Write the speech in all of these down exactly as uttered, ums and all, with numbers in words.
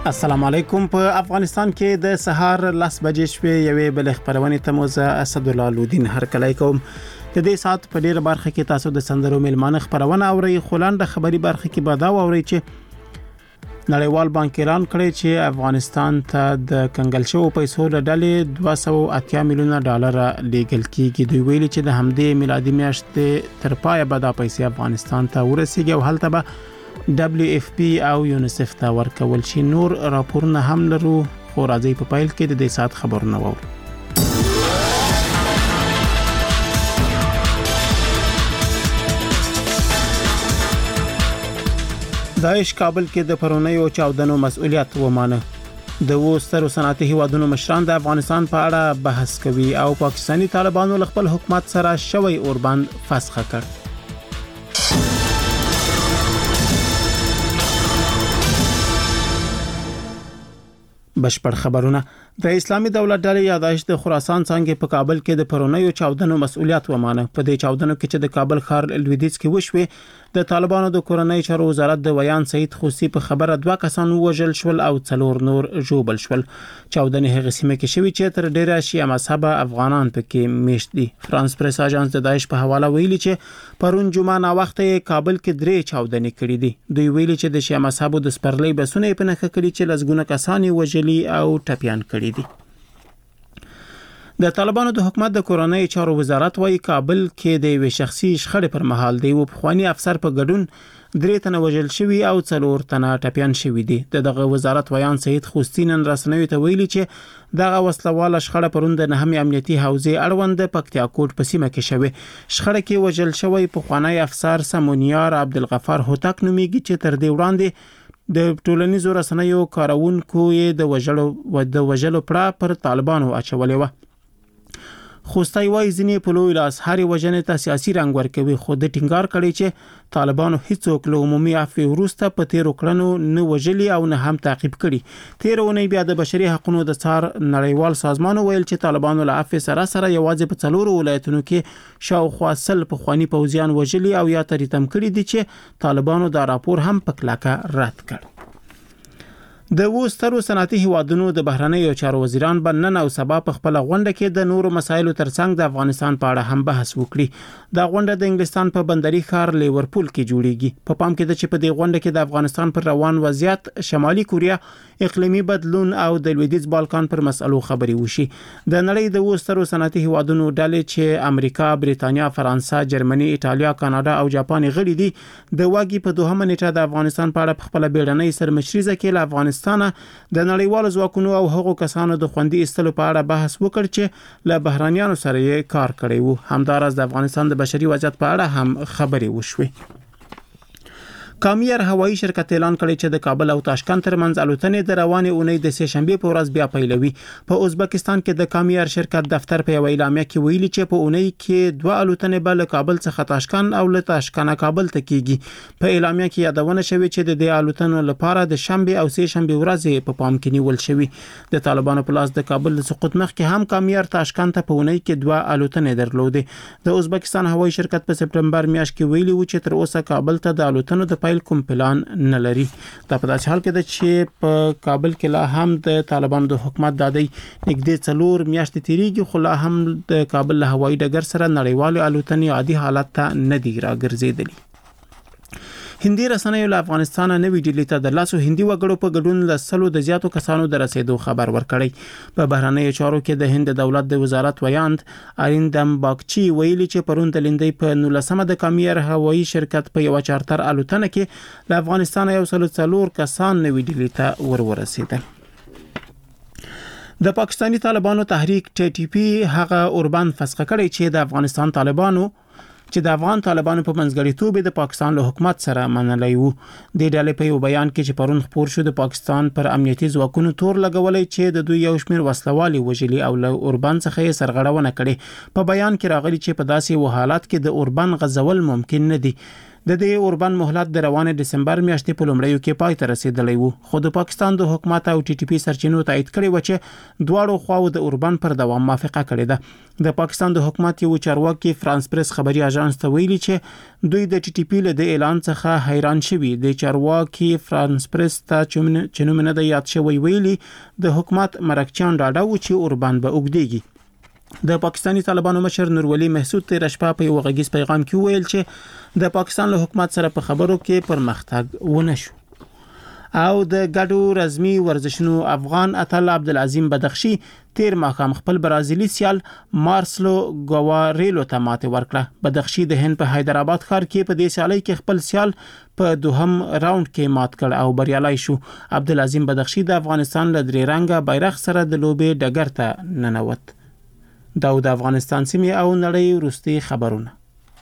السلام علیکم. په افغانستان کې د سهار لس بجې شوې یوې بل خبرونه ته موزه اسد الله لودین هر کله کوم د دې سات په ډیره برخه کې تاسو د سندرو ملمانه خبرونه اوري. خلانده خبري برخه کې به دا اوري چې نړیوال بانک اعلان کړی چې افغانستان ته د کنګل شوو پیسو د ډلې دوه سوه اتیا میلیونه ډالر لیږل کیږي. دوی ویلي چې د همدې میلادي میاشتې تر پایه به دا پیسې افغانستان ته ورسیږي او هلته به دبليو اف پی او یونیسف ته ورکول شي. نور راپورونه هم لرو خو راځي په پایل کې د دې سات خبرونه وو. داعش کابل کې د پرونیو چاودنو مسؤلیت ومانه. د وسترو صنعتي هیوادونو مشران د افغانستان په اړه بحث کوي او پاکستاني طالبانو خپل حکومت سره شوی اوربند فسخ کړ. بشپړ خبرونه. د اسلامي دولت ډلې یا داعش د خراسان څنګه په کابل کې د پرونیو چاودنو مسؤلیت ومانه. په دې چاودنو کې چې د کابل ښار لویدیځ کې وشوه د طالبانو د کورنۍ چارو وزارت د ویان سید خوسی په خبره دوه کسان وژل شول او څلور نور ژوبل شول. چاودنې هغه سیمه کې شوې چې تر ډیره شیعه مذهب افغانان پکې میشت دي. فرانس پریس اژانس د داعش په حواله ویلي چې پرون جمعه نا وخت کابل کې درې چاودنې کړې دي. دوی ویلي چې د شیعه مذهب د سپرلۍ بسونه په نخښه کړي چې لزګونه کسان وژلي او ټپيان کړي دي. د طالبانو د حکومت د کورنۍ چارو وزارت وايي کابل کې د یو شخصي شخړې پر مهال دی او پخوانی افسر په ګډون درې تنه وژل شوی او څلور تنه ټپيان شوی دي. دغه وزارت ویان سید خوستین رسنوي ته ویلي چې دغه وسلواله شخړه پروند نه هم امنیتي حوزه اړوند پکتیا کوټ په سیمه کې شوی. شخړه کې وژل شوی پخوانی افسر سمونیار عبدالغفار هوتک نومیږي چې تر دې وړاندې د ټولنیزو رسنیو کارونکو یې د وژلو و د وژلو پړه پر طالبانو اچولې و. خوستای وای ځینې په لوی لاس هرې وجنې ته سیاسي رنګ ورکوي خو د ټینګار کړي چې طالبانو هیڅوک له عمومي عفو وروسته په تیرو کړنو نه وژلي او نه هم تعقیب کړي. تیرونه بیا د بشري حقوقو د څار نړیوال سازمان ویل چې طالبانو له عفو سره سره یوازې په څلورو ولایتونو کې شاوخوا سل په خواني پوځیان وژلي او یا تریتم کړي دي چې طالبانو دا راپور هم په کلکه رد کړ. د وسترو صنعتي هیوادونو د بهرنیو چارو وزیران به نن او سبا په خپل غونډه کې د نورو مسایلو ترڅنګ د افغانستان په اړه هم بحث وکړي. دا غونډه د انګلستان په بندري ښار لیورپول کې جوړیږي. په پا پام کې د چې په دې غونډه کې د افغانستان پر روان وضعیت، شمالي کوریا، اقلیمي بدلون او د لویدیځ بالکان پر مسلو خبري وشي. د نړۍ د وسترو صنعتي هیوادونو ډلې چې امریکا، بریتانیا، فرانسه، جرمني، ایتالیا، کاناډا او جاپان غړي دي د واګي په دوهمه نیټه د افغانستان په اړه خپل بیړنۍ سرمشري ځکه له افغانستان د نړیوالو ځواکونو او هغو کسانو د خوندي استلو په اړه بحث وکړ چې له بهرانيانو سره یې کار کړی وو. همدارس د افغانستان د بشري وضعیت په اړه هم خبري وشوي. کامیر هوایی شرکت اعلان کړی چې د کابل او تاشکند ترمنځ الوتنې د روانې اونۍ د سه شنبه په ورځ بیا پیلوي. په ازبکستان کې د کامیر شرکت دفتر په اعلامیه کې ویلي چې په اونۍ کې دوه الوتنې به له کابل څخه تاشکند او له تاشکند کابل ته کیږي. په اعلامیه کې یادونه شوې چې د دې الوتنو لپاره د شنبه او سه شنبه ورځې په پام کې نیول شوی. د طالبانو په لاس د کابل د سقوط مخکې هم کامیر تاشکند ته په اونۍ کې دوه الوتنې درلودې. د ازبکستان هوایی شرکت په سپټمبر میاشت کې ویلي و چې تر اوسه کابل ته د الوتنو د کوم پلان نه لري. دا په داسې حال کې ده چې په کابل کې لا هم د طالبانو د حکومت دادی نږدې څلور میاشتې تیریږي خو لا هم د کابل له هوایي ډګر سره نړیوال الوتنې عادي حالت ته نه دی راګرځېدلې. هندي رسنیو له افغانستان نوې ډیلی ته د لاسو هندي وګړو په ګډون له سلو د زیاتو کسانو د رسیدو خبر ورکړی. په بهرنیو چارو کې د هند دولت د وزارت ویاند اریندم باگچی ویلي چې پرون د لندۍ په نولسمه د کامیر هوایی شرکت په یو چارتر الوتنه کې له افغانستان یو سل څلور کسان نوې ډیلی ته ور ورسېدل. د پاکستاني طالبانو تحریک ټي ټي پی هغه اوربند فسخ کړی چې د افغانستان طالبانو چې د افغان طالبانو په منځګړیتوب د پاکستان له حکومت سره منلای وو. د ډلې په یو بیان کې چې پرون خبر شو د پاکستان پر امنیتي ځواکونو تور لګولې چې د دوی یو شمېر وسلوالي وژلي او له اوربند څخه یې سرغړونه کړې. په بیان کې راغلي چې په داسې حالات کې د اوربند غزول ممکن نه دي. د دې اوربند مهلت د روانه دسمبر میاشتې په لومړیو کې پای ته رسیدلی وو، خو د پاکستان د حکومت او ټي ټي پی سرچینو تایید کړی و چې دواړو خواو د اوربند پر دوام موافقه کړې ده. د پاکستان د حکومت یو چارواکي فرانس پریس خبري اژانس ته ویلي چې دوی د ټي ټي پی له د اعلان څخه حیران شوي. د چارواکي فرانس پریس ته چې نوم نه دی یاد شوی ویلي د حکومت مرکچیان ډاډه و چې اوربند به اوږدیږي. د پاکستاني طالبانو مشر نورولي محسود تیر شپه په یو غږیز پیغام کې ویل چې د پاکستان له حکومت سره په خبرو کې پرمختګ ونه شو. او د ګډو رزمي ورزشونو افغان اتل عبدالعظیم بدخشي تیر ماښام خپل برازیلي سیال مارسلو ګواریلو ته ماته ورکړه. بدخشي د هند په حیدرآباد ښار کې په دې سیالي کې خپل سیال په دوهم راوند کې مات کړ او بریالي شو. عبدالعظیم بدخشي د افغانستان له درې رنګه بیرغ سره د لوبې ډګر ته ننوت. دا د افغانستان سیمې او نړۍ وروستي خبرونه.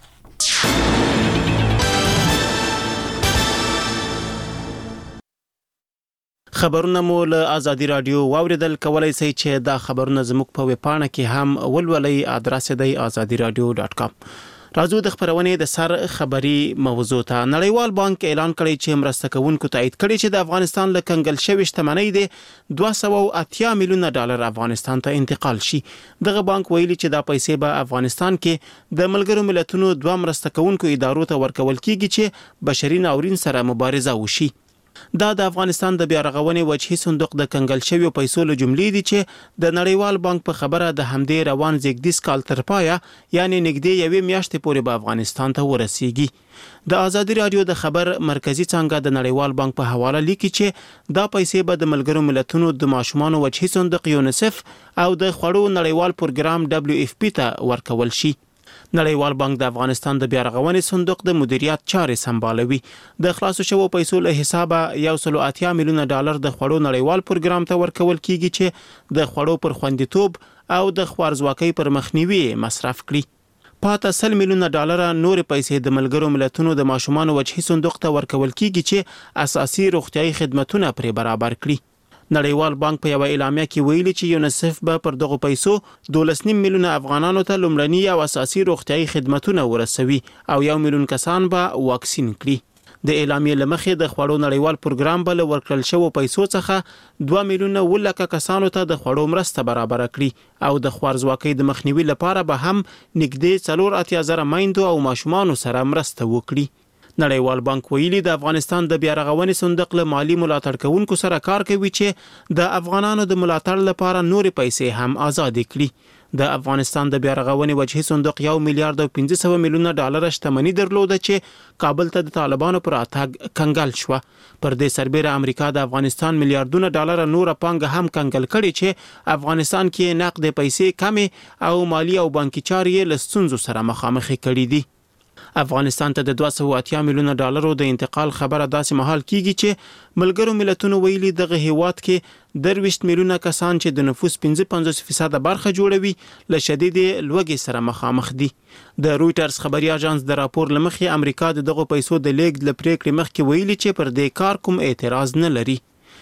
خبرونه مو له آزادي رادیو واوریدل. کولای شئ چې دا خبرونه زموږ په ویب پاڼه کې هم ولولئ. ادرس دی آزادي رادیو ډاټ کام. راځو د خبرونې د سر خبري موضوع ته. نړیوال بانک اعلان کړی چې مرسته کوونکو تایید کړي چې د افغانستان له کنګل شوی شتمنۍ د دوه سوه او اتیا میلیونه ډالر افغانستان ته انتقال شي. دغه بانک ویلي چې دا پیسې به افغانستان کې د ملګرو ملتونو دوه مرسته کوونکو ادارو ته ورکول کیږي چې بشري ناورین سره مبارزه وشي. دا د افغانستان د بیا رغونې وجهي صندوق د کنګل شویو پیسو له جملې دي چې د نړیوال بانک په خبره د همدې روان زیږدیز کال تر پایه یعنی نږدې یوې میاشتې پورې به افغانستان ته ورسیږي. د آزادي رادیو د خبر مرکزی څنګه د نړیوال بانک په حواله لیکي چې دا پیسې به د ملګرو ملتونو د ماشومانو وجهي صندوق یونیسف او د خوړو نړیوال پروګرام دبليو اف پی ته ورکول شي. نړیوال بانک د افغانستان د بیا رغونې صندوق د مدیریت چارې سمبالوي. د خلاصو شوو پیسو له حسابه یو سل او اتیا میلیونه ډالر د خوړو نړیوال پروګرام ته ورکول کیږي چې د خوړو پر خوندیتوب او د خوارځواکۍ پر مخنیوي مصرف کړي. پاته سل میلیونه ډالر نور پیسې د ملګرو ملتونو د ماشومانو وجهي صندوق ته ورکول کیږي چې اساسي روغتيایي خدماتونه پرې برابر کړي. نړیوال بانک په یو اعلامیه کې ویلي چې یونیسف به پر دغه پیسو دولس نیم میلیونه افغانانو ته لومړني او اساسي روغتيایي خدماتونه ورسوي او یو میلیون کسان به واکسین کړي. د اعلامیې لمخې د خوړو نړیوال پروګرام بل ورکړل شوی پیسو څخه دوه میلیونه ولکه کسانو ته د خوړو مرسته برابر کړي او د خوارځواکۍ د مخنیوي لپاره به هم نږدې څلور اتیا زره میندو او ماشومانو سره مرسته وکړي. نړیوال بانک ویلي د افغانستان د بیا رغونې صندوق له مالی ملاتړ کوونکو سره کار کوي چې د افغانانو د ملاتړ لپاره نورې پیسې هم آزاد کړي. د افغانستان د بیا رغونې وجهي صندوق یو میلیارډ او پنځه سوه میلیونه ډالر شتمنۍ درلوده چې کابل ته د طالبانو پر اتګ کنګل شو. پر دې سربېره امریکا د افغانستان میلیارډونه ډالر نور پانګه هم کنګل کړي چې افغانستان کې نقد پیسې کمې او مالی او بانکي چارې له ستونزو سره مخامخ کړي دي. افغانستان ته د دوه سوه او اتیا میلیونه ډالرو د انتقال خبره داسې مهال کیږي چې ملګرو ملتونو ویلي دغه هیواد کې درویشت میلیونه کسان چې د نفوس پنځه پنځوس فیصد برخه جوړوي له شدید لوږې سره مخامخ دي. د رويټرز خبري اژانس د راپور لمخې امریکا د دغه پیسو د لیږد له پریکړې مخکې ویلي چې پر دې کار کوم اعتراض نه لري.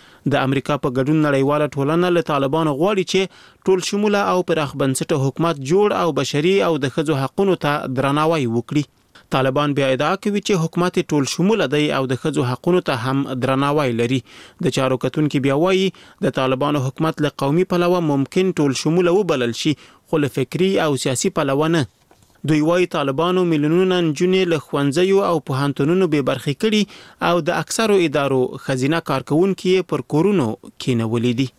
د امریکا په ګډون نړیواله ټولنه له طالبانو غواړي چې ټول شموله او پراخ بنسټه حکومت جوړ او بشري او د ښځو حقوقو ته درناوی وکړي. طالبان بیا ادعا کوي چې حکومت ټول شموله دی او د ښځو حقوقو ته هم درناوی لري. د چارو کتونکو بیا وایي د طالبانو حکومت له قومي پلوه ممکن ټول شموله وبلل شي خو له فکری او سیاسي پلوه نه. دوی وایي طالبانو میلیونونه نجونې له ښوونځیو او پوهنتونونو بې برخې کړي او د اکثرو ادارو ښځینه کارکونکي پر کورونو کېنولي دي.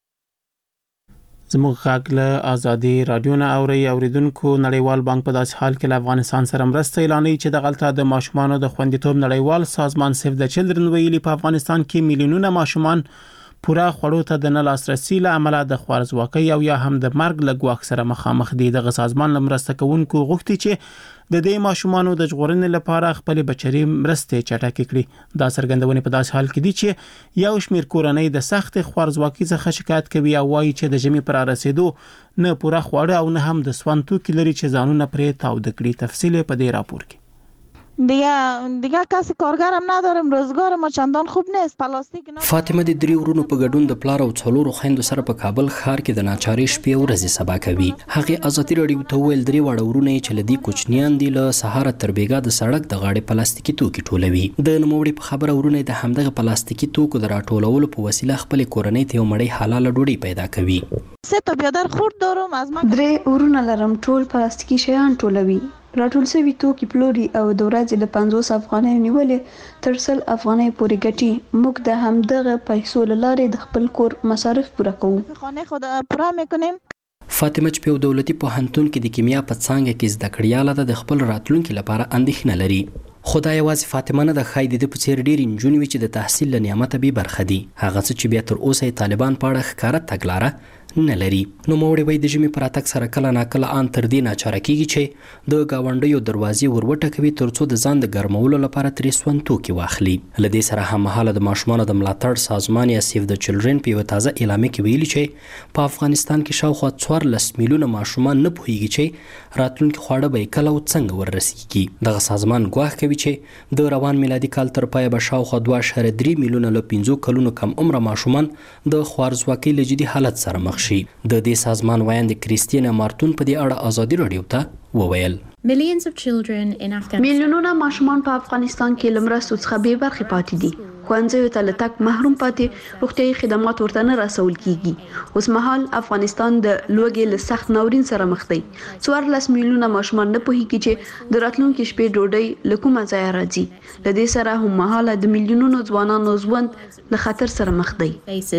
زموږ غږ له آزادي رادیو نه اوري. اوریدونکو نړیوال بانک په داسې حال کې له افغانستان سره مرسته اعلانوي چې د غلطه د ماشومانو د خوندیتوب نړیوال سازمان سیف د چلډرن ویلي په افغانستان کې میلیونونه ماشومان پورا خوړو ته د نه لاسرسي له امله د خوارځواکۍ او یا هم د مرګ له ګواښ سره مخامخ دي. دغه سازمان له مرسته کوونکو غوښتي چې د دې ماشومانو د ژغورنې لپاره خپل بچري مرستې چټکې کړي. دا څرګندونې په داسې حال کې دي چې یو شمېر کورنۍ د سخت خوارځواکۍ څخه شکایت کوي او وایي چې د ژمي پر رسیدو نه پوره خواړه او نه هم د سون توکي لري چې ځانونه پرې تاوده کړي. تفصیل په دې راپور کې. دیگه دیگه کسی کارگرم ندارم، روزگار ما چندان خوب نیست. پلاستیک نه. فاطمه د درې ورونو په ګډون د پلار او څلورو خویندو سره په کابل ښار کې د ناچارۍ شپې او ورځې سبا کوي. هغې ازادي راډیو ته وویل درې واړه ورونه یې چې له دې کوچنیان دي له سهاره تر بېګا د سړک د غاړې پلاستیکي توکي ټولوي. د نوموړي په خبره ورونه د همدغه پلاستیکي توکو د راټولولو په وسیله خپلې کورنۍ ته یو مړۍ حلاله ډوډۍ پیدا کوي. سه تا بیادر خورد دارم از من. درې ورونه لرم، ټول پلاستیکي شیان ټولوي. راټول شوي توکي پلوري او د ورځې له پنځوس افغانۍ نیولې تر سل افغانۍ پورې ګټي. موږ د همدغه پیسو له لارې د خپل کور مصارف پوره کوو. خانه خود پوره میکنیم. فاطمه چې په دولتي پوهنتون کې د کیمیا په څانګه کې زده کړیاله ده، د خپل راتلونکي لپاره اندېښنه لري. خو دا یوازې فاطمه نه ده، ښایي د ده په څېر ډېرې نجونې وي چې د تحصیل له نعمته بې برخه دي. هغه څه چې بیا تر اوسه یې طالبان په اړه ښکاره تګلاره نه لري. نوموړی وایي د ژمي په راتګ سره کله ناکله ان تر دې ناچاره کیږي چې د ګاونډیو دروازې ور وټکوي تر څو د ځان د ګرمولو لپاره ترې سون توکي واخلي. له دې سره هممهاله د ماشومانو د ملاتړ سازمان یا سیف د چلډرن په یوه تازه اعلامیه کې ویلي چې په افغانستان کې شاوخوا څوارلس میلیونه ماشومان نه پوهیږي چې راتلونکي خواړه به یې کله او څنګه وررسیږي. دغه سازمان ګواښ کوي چې د روان میلادي کال تر پایه به شاوخوا دوه اعشاریه درې میلیونه له پنځو کلونو کم عمره ماشومان د خوارځواکۍ له جدي حالت سره مخ شي. د دې سازمان وایند کریستینا مارتون په دې اړه ازادي راډیو ته وویل میلیونونه ماشومان په افغانستان کې له مرستو څخه بې برخې پاتې دي. ښوونځیو ته له تګ محروم پاتې، روغتیایي خدمات ورته نه رسول کیږي. اوس مهال افغانستان د لوږې له سخت ناورین سره مخ دی. څوارلس میلیونه ماشومان نه پوهیږي چې د راتلونکي شپې ډوډۍ له کومه ځایه راځي. له دې سره هم مهاله د میلیونونو ځوانانو ژوند له خطر سره مخ دی.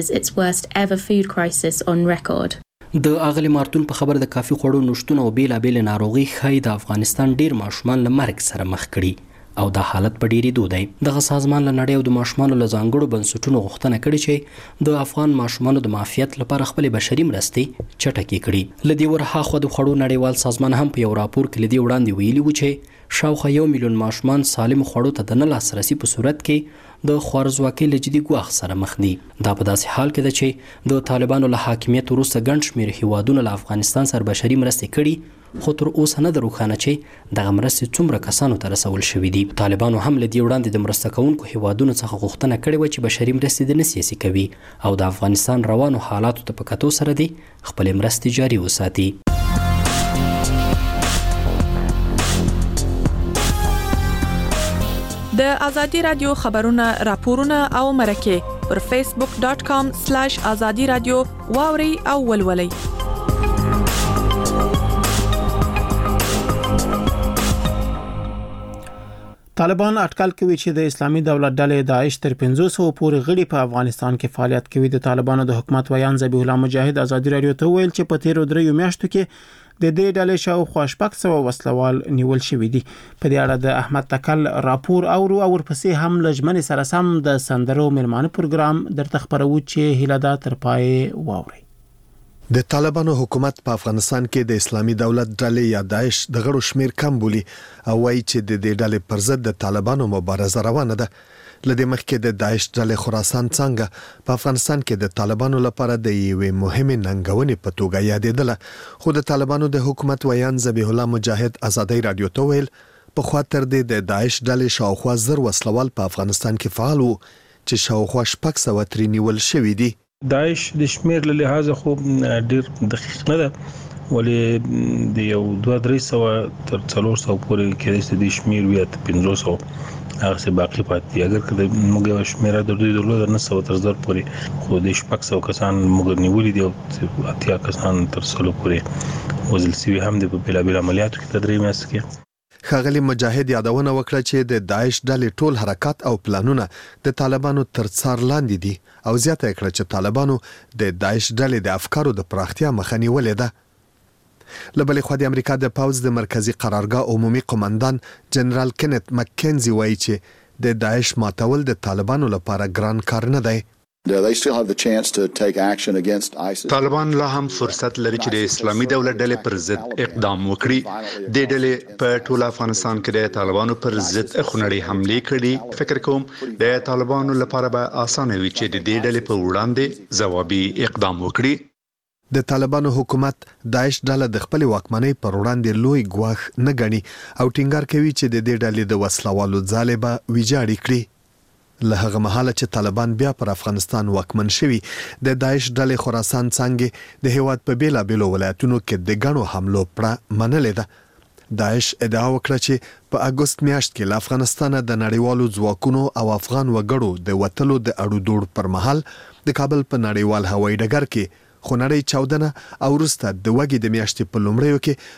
د اغلی مارتون په خبر د کافي خوړو نشتون او بیلابېلې ناروغۍ ښایي د افغانستان ډیر ماشومان له مرګ سره مخ کړي او دا حالت په ډیرېدو دی. دغه سازمان له نړۍ او د ماشومانو له ځانګړو بنسټونو غوښتنه کړې چې د افغان ماشومانو د معافیت لپاره خپلې بشري مرستې چټکې کړي. له دې ورهاخوا د خوړو نړیوال سازمان هم په یو راپور کې له دې وړاندې ویلي و چې شاوخوا یو میلیون ماشومان سالمو خوړو ته د نه لاسرسي په صورت کې د خوارځواکۍ له جدي ګواښ سره مخ دي. دا په داسې حال کې ده چې د طالبانو له حاکمیت وروسته ګڼ شمېر هیوادونه له افغانستان سره بشري مرستې کړي، خو تر اوسه نه ده روښانه چې دغه مرستې څومره کسانو ته رسول شوي دي. طالبانو هم له دې وړاندې د مرسته کوونکو هیوادونو څخه غوښتنه کړې وه چې بشري مرستې د نه سیاسي کوي او د افغانستان روانو حالاتو ته په کتو سره دي خپلې مرستې جاري وساتي. د ازادي رادیو خبرونه، راپورونه او مرکې پر فیسبوک ډاٹ کام سلیش ازادي رادیو واوري او ولولئ. طالبان اټکل کوي چې د اسلامي دولت ډلې داعش تر پنځوس سوه پورې غړي په افغانستان کې فعالیت کوي. د طالبانو د حکومت ویان ذبیح الله مجاهد ازادي رادیو ته ویل چې په تیرو دریو میاشتو کې د دې ډلې شاوخوا شپږ سوه وسلوال نیول شوي دي. په دې اړه د احمد تکل راپور اورو او ورپسې هم له ژمنې سره سم د سندرو میلمانه پروګرام درته خبرو چې هیله ده تر پای واورئ. د طالبانو حکومت په افغانستان کې د اسلامي دولت ډلې یا داعش د غړو شمیر کم بولي او وایي چې د دې ډلې پر ضد د طالبانو مبارزه روانه ده. لدې مخکې د داعش ډلې خراسان څنګه په افغانستان کې د طالبانو لپاره د یوې مهمې ننګونې په توګه یادېدله، خو د طالبانو د حکومت ویان ذبیح الله مجاهد ازادي رادیو ته ویل په خوا تر دې د داعش ډلې شاوخوا زر وسلوال په افغانستان کې فعال وو چې شاوخوا شپږ سوه ترې نیول شوي دي. داعش د شمیر له لحاظه خو ډیر دقیق نه ده، ولې د یو دوه درې سوه تر څلور سوه پورې کېدای شي د شمیر بیا پنځوس سوه هغه څه باقي پاتې. اگر که موږ یو شمیره د دوی درلود نه سوه تر زر پورې، خو د شپږ سوه کسان موږ نیولي دي او اتیا کسان تر سلو پورې وژل شوي هم دي په بېلابېلو عملیاتو کې په درې میاشتو کې. ښاغلي مجاهد یادونه وکړه چې د داعش ډلې ټول حرکات او پلانونه د طالبانو تر څار لاندې دي او زیاته کړه چې طالبانو د داعش ډلې د افکارو د پراختیا مخه نیولې ده. لبلې خو د امریکا د پاوز د مرکزی قرارګاه عمومي قومندان جنرال کینت مککنزي وایي چې د داعش ماتول د طالبانو لپاره ګران کار نه دی. طالبان لا هم فرصت لري چې د اسلامي دولت ډلې پر ضد اقدام وکړي. د ډلې په ټول افغانستان کې د طالبانو پر ضد خونړۍ حملې کړي. فکر کوم د طالبانو لپاره به اسانه وي چې د دې ډلې په وړاندې ځوابي اقدام وکړي. د طالبانو حکومت داعش ډله د خپل واکمنۍ پر وړاندې لوی ګواښ نه ګڼي او ټینګار کوي چې د دې ډلې د وسلوالو ځالې به ویجاړې کړي. له هغه مهاله چې طالبان بیا پر افغانستان واکمن شوي، د داعش ډلې خراسان څنګه د هیواد په بیلابیلو ولایتونو کې د غنو حملو پړه منلې ده. داعش ادعا وکړه چې په اگست میاشت کې له افغانستانه د نړیوالو ځواکونو او افغان وګړو د وټلو د اړو دوړ پر مهال د کابل په نړیوال هوایي ډګر کې خونړۍ چاودنه او وروسته د وګړي د میاشتې په لومړیو کې